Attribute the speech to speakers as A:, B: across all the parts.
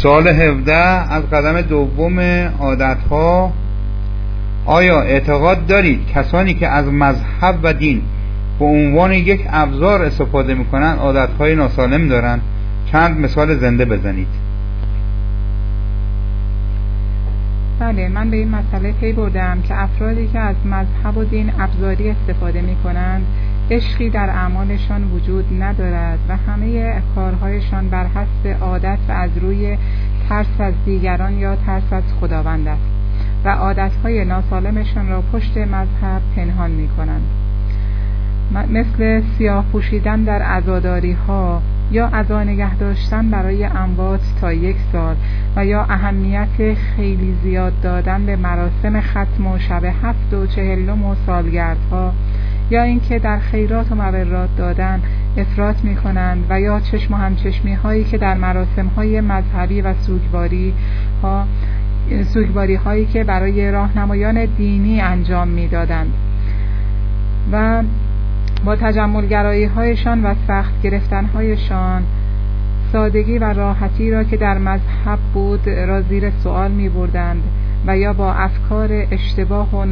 A: سوال 17 از قدم دوم عادتها: آیا اعتقاد دارید کسانی که از مذهب و دین به عنوان یک ابزار استفاده میکنند عادتهای ناسالم دارند؟ چند مثال زنده بزنید.
B: بله، من به این مسئله پی بردم که افرادی که از مذهب و دین ابزاری استفاده میکنند عشقی در اعمالشان وجود ندارد و همه کارهایشان بر حسب عادت و از روی ترس از دیگران یا ترس از خداوند است و عادتهای ناسالمشان را پشت مذهب پنهان میکنند، مثل سیاه پوشیدن در عزاداری ها یا عزا نگه داشتن برای اموات تا 1 سال و یا اهمیت خیلی زیاد دادن به مراسم ختم و شب 7 و 40 و سالگردها، یا اینکه در خیرات و مبرات دادن افراط می کنند و یا چشم و همچشمی هایی که در مراسم های مذهبی و سوگواری هایی که برای راهنمایان دینی انجام می دادند و با تجملگرایی هایشان و سخت گرفتن هایشان سادگی و راحتی را که در مذهب بود را زیر سوال می بردند و یا با افکار اشتباه و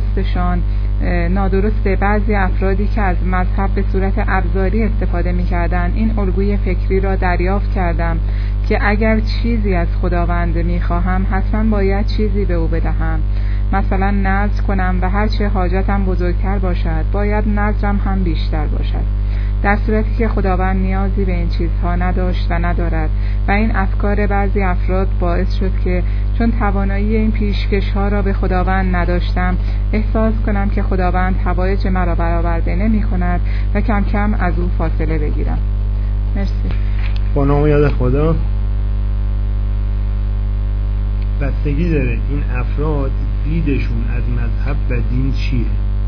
B: نادرست بعضی افرادی که از مذهب به صورت ابزاری استفاده می کردند این الگوی فکری را دریافت کردم که اگر چیزی از خداوند می خواهم حتما باید چیزی به او بدهم، مثلا نذر کنم و هرچه حاجتم بزرگتر باشد باید نذرم هم بیشتر باشد، در صورتی که خداوند نیازی به این چیزها نداشت و ندارد. و این افکار بعضی افراد باعث شد که چون توانایی این پیشکش ها را به خداوند نداشتم احساس کنم که خداوند حوایج مرا برآورده نمی کند و کم کم از او فاصله بگیرم. مرسی.
C: با نام یاد خدا. بستگی داره این افراد دیدشون از مذهب و دین چیه،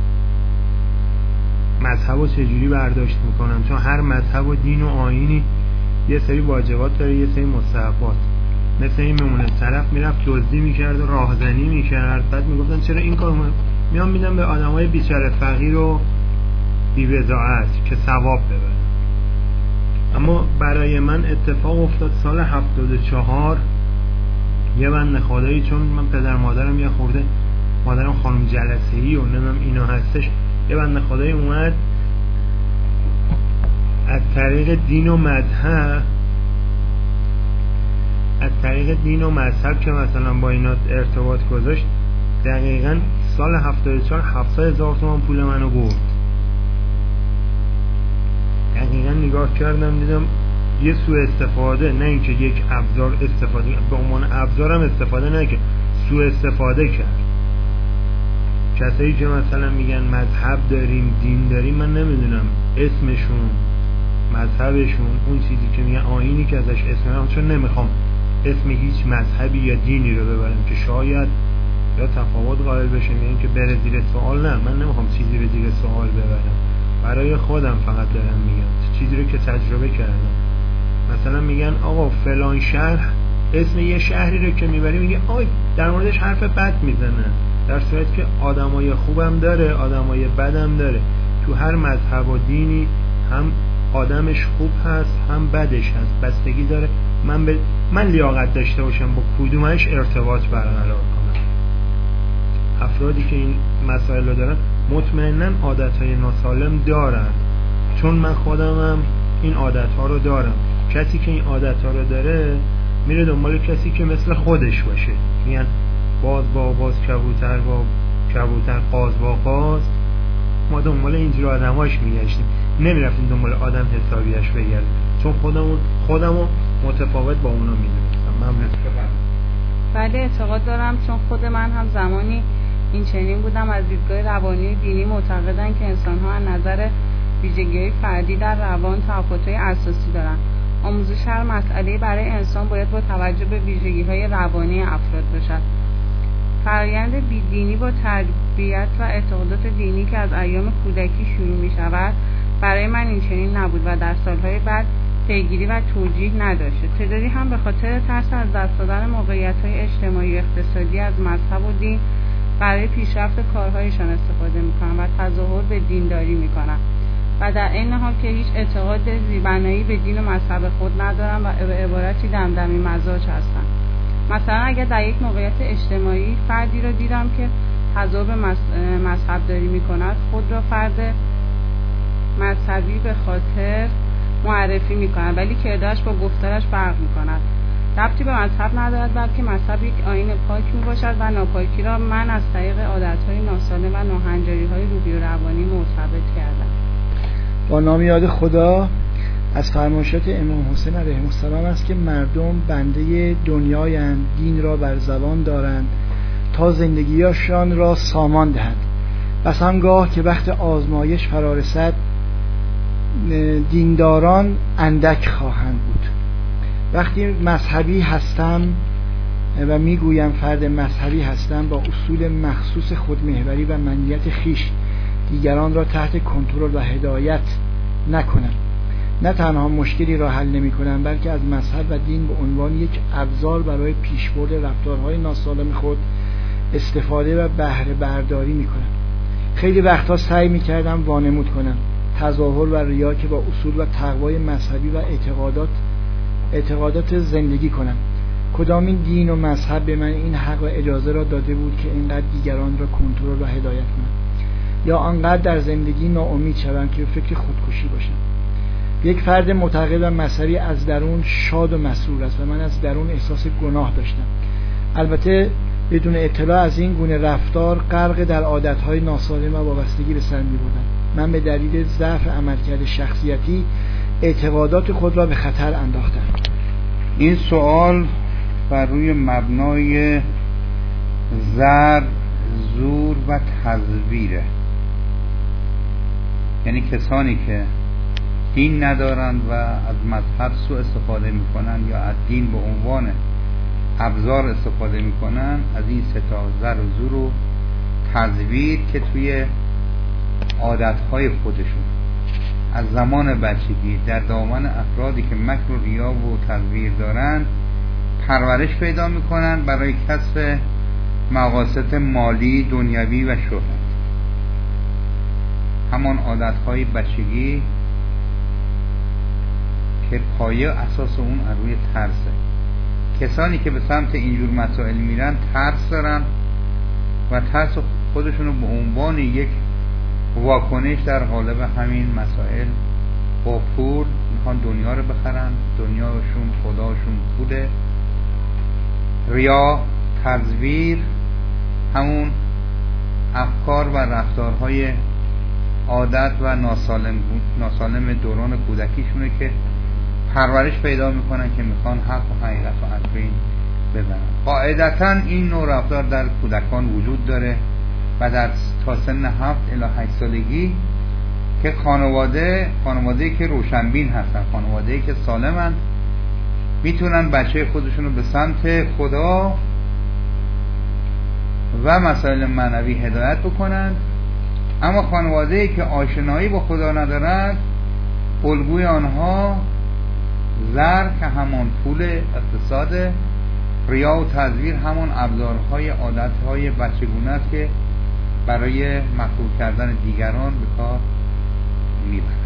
C: مذهب رو چجوری برداشت میکنم، چون هر مذهب و دین و آیینی یه سری واجبات داره یه سری مستحبات. مثل این میمونه طرف میرفت دزدی میکرد و راهزنی میکرد، بعد میگفتن چرا این کار میان میدن به آدمای بیچاره فقیر و بی‌بضاعت که ثواب ببرن. اما برای من اتفاق افتاد سال 74 یه بنده خدایی، چون من پدر مادرم یه خورده مادرم خانم جلسه‌ای و نمیدونم اینا هستش، یه بنده خدایی اومد از طریق دین و مذهب که مثلا با اینا ارتباط گذاشت، دقیقاً سال 74 700,000 تومان پول منو برد. دقیقاً نگاه کردم دیدم یه سوء استفاده، نه اینکه یک ابزار استفاده به عنوان ابزارم استفاده نکرد، سوء استفاده کرد. کسایی که مثلا میگن مذهب داریم دین داریم، من نمیدونم اسمشون مذهبشون اون چیزی که میگن آیینی که ازش اسم، چون نمیخوام اسم هیچ مذهبی یا دینی رو ببرم که شاید یا تفاوت قائل بشه یا اینکه بره زیر سوال. نه، من نمیخوام چیزی رو زیر سوال ببرم، برای خودم فقط دارم میگم چیزی رو که تجربه کردم. مثلا میگن آقا فلان شهر، اسم یه شهری رو که میبری میگه آی در موردش حرف بد میزنه، در صورتی که آدمای خوبم داره آدمای بدم داره. تو هر مذهب و دینی هم آدمش خوب هست هم بدش هست، بستگی داره من لیاقت داشته باشم با کدومش ارتباط برقرار کنم. افرادی که این مسائل رو دارن مطمئناً عادتهای ناسالم دارن، چون من خودمم این عادتها رو دارم. کسی که این عادتها رو داره میره دنبال کسی که مثل خودش باشه، میگن باز با باز کبوتر با کبوتر قاز با قاز. ما دنبال اینجور آدماش میگشتیم، نمیرفتیم دنبال آدم حسابیش بگردیم، چون خودمو متفاوت با اونا میدونستم. ممنون.
D: بله اعتقاد دارم، چون خود من هم زمانی این چنین بودم. از دیدگاه روانی دینی معتقدن که انسان‌ها از نظر ویژگی‌های فردی در روان تفاوت‌های اساسی دارن. آموزش هر مسئله برای انسان باید با توجه به ویژگی‌های روانی افراد باشد. فرآیند بی‌دینی با تربیت و اعتقادات دینی که از ایام کودکی شروع می‌شود برای من این چنین نبود و در سال‌های بعد پیگیری و توجیه نداشته. تعدادی هم به خاطر ترس از دست دادن موقعیت‌های اجتماعی و اقتصادی از مذهب و دین برای پیشرفت کارهایشان استفاده می‌کنند و تظاهر به دینداری می‌کنند. و در این حال که هیچ اعتقاد زیربنایی به دین و مذهب خود ندارم و به عبارتی دمدمی مزاج هستم. مثلا اگر در یک موقعیت اجتماعی فردی را دیدم که تظاهر به مذهب داری می کند، خود را فرد مذهبی به خاطر معرفی می کند، ولی کردارش با گفتارش فرق می کند. ربطی به مذهب ندارد، بلکه مذهب یک آیین پاک می باشد و ناپاکی را من از طریق عادتهای ناسالم و ناهنجاری‌های روحی و روانی مرتبط کردم.
E: با نام یاد خدا. از فرمایشات امام حسین علیه السلام است که مردم بنده دنیایند، دین را بر زبان دارند تا زندگیشان را سامان دهند. بس آنگاه که وقت آزمایش فرا رسد دینداران اندک خواهند بود. وقتی مذهبی هستم و میگویم فرد مذهبی هستم، با اصول مخصوص خودمحوری و منیت خیش دیگران را تحت کنترل و هدایت نکنم. نه تنها مشکلی را حل نمی کنم، بلکه از مذهب و دین به عنوان یک ابزار برای پیشبرد رفتارهای ناسالم خود استفاده و بهره برداری می کنم. خیلی وقتها سعی می کردم وانمود کنم تظاهر و ریا که با اصول و تقوای مذهبی و اعتقادات زندگی کنم. کدام این دین و مذهب به من این حق و اجازه را داده بود که اینقدر دیگران را کنترل و هدایت کنم، یا آنقدر در زندگی ناامید شوم که فکر خودکشی باشم؟ یک فرد معتقد و مذهبی از درون شاد و مسرور است و من از درون احساس گناه داشتم، البته بدون اطلاع از این گونه رفتار غرق در عادتهای ناسالم و وابستگی به سر می‌بردم. من به دلیل ضعف عملکرد شخصیتی اعتقادات خود را به خطر انداختم.
A: این سوال بر روی مبنای زر، زور و تزویره، یعنی کسانی که دین ندارند و از مذهب سوء استفاده میکنن یا از دین به عنوان ابزار استفاده میکنن، از این سه تا زر و زور و تزویر که توی عادتهای خودشون از زمان بچگی در دامن افرادی که مکر و ریا و تزویر دارند پرورش پیدا میکنن برای کسب مقاصد مالی، دنیوی و شهرت. همان عادتهای بچگی که پایه اساس اون از روی ترسه. کسانی که به سمت اینجور مسائل میرن ترس دارن و ترس خودشونو به عنوان یک واکنش در قالب همین مسائل با پول میخوان دنیا رو بخرن، دنیاشون خداشون پوله. ریا، تزویر همون افکار و رفتارهای عادت و ناسالم دوران کودکیشونه که پرورش پیدا میکنن که میخوان حق و حقیقت و از بین ببرن. قاعدتا این نوع رفتار در کودکان وجود داره و در تا سن 7 الی 8 سالگی که خانواده‌ای که روشنبین هستن، خانواده‌ای که سالمن، میتونن بچه خودشون رو به سمت خدا و مسائل معنوی هدایت بکنن. اما خانواده‌ای که آشنایی با خدا ندارند، الگوی آنها زر که همان پول اقتصاد، ریا و تزویر همون ابزارهای عادتهای بچگونه است که برای مخلوط کردن دیگران به کار میبرند.